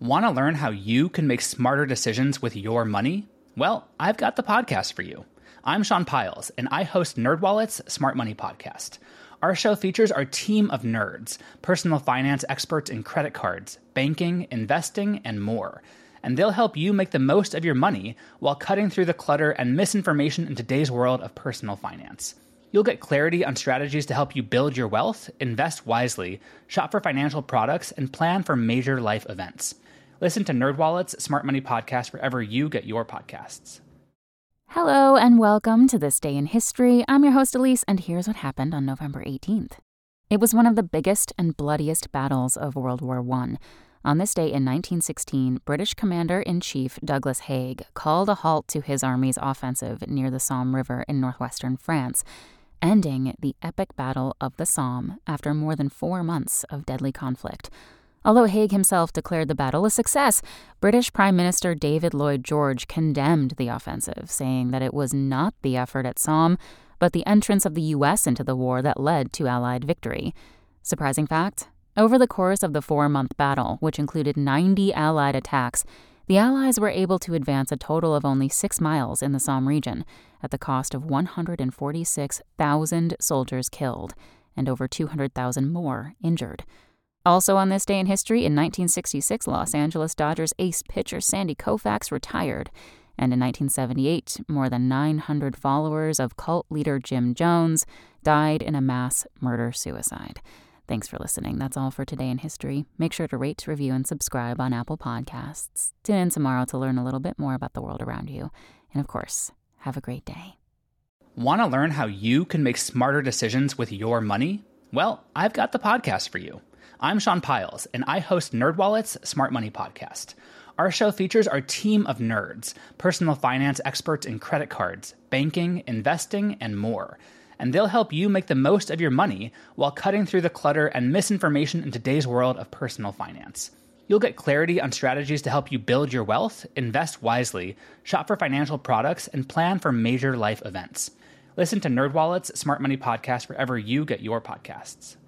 Want to learn how you can make smarter decisions with your money? Well, I've got the podcast for you. I'm Sean Piles, and I host NerdWallet's Smart Money Podcast. Our show features our team of nerds, personal finance experts in credit cards, banking, investing, and more. And they'll help you make the most of your money while cutting through the clutter and misinformation in today's world of personal finance. You'll get clarity on strategies to help you build your wealth, invest wisely, shop for financial products, and plan for major life events. Listen to NerdWallet's Smart Money Podcast wherever you get your podcasts. Hello and welcome to This Day in History. I'm your host Elise, and here's what happened on November 18th. It was one of the biggest and bloodiest battles of World War I. On this day in 1916, British Commander-in-Chief Douglas Haig called a halt to his army's offensive near the Somme River in northwestern France, ending the epic Battle of the Somme after more than 4 months of deadly conflict. Although Haig himself declared the battle a success, British Prime Minister David Lloyd George condemned the offensive, saying that it was not the effort at Somme, but the entrance of the U.S. into the war that led to Allied victory. Surprising fact? Over the course of the 4-month battle, which included 90 Allied attacks, the Allies were able to advance a total of only 6 miles in the Somme region, at the cost of 146,000 soldiers killed and over 200,000 more injured. Also on this day in history, in 1966, Los Angeles Dodgers ace pitcher Sandy Koufax retired. And in 1978, more than 900 followers of cult leader Jim Jones died in a mass murder-suicide. Thanks for listening. That's all for today in history. Make sure to rate, review, and subscribe on Apple Podcasts. Tune in tomorrow to learn a little bit more about the world around you. And of course, have a great day. Want to learn how you can make smarter decisions with your money? Well, I've got the podcast for you. I'm Sean Piles, and I host NerdWallet's Smart Money Podcast. Our show features our team of nerds, personal finance experts in credit cards, banking, investing, and more. And they'll help you make the most of your money while cutting through the clutter and misinformation in today's world of personal finance. You'll get clarity on strategies to help you build your wealth, invest wisely, shop for financial products, and plan for major life events. Listen to NerdWallet's Smart Money Podcast wherever you get your podcasts.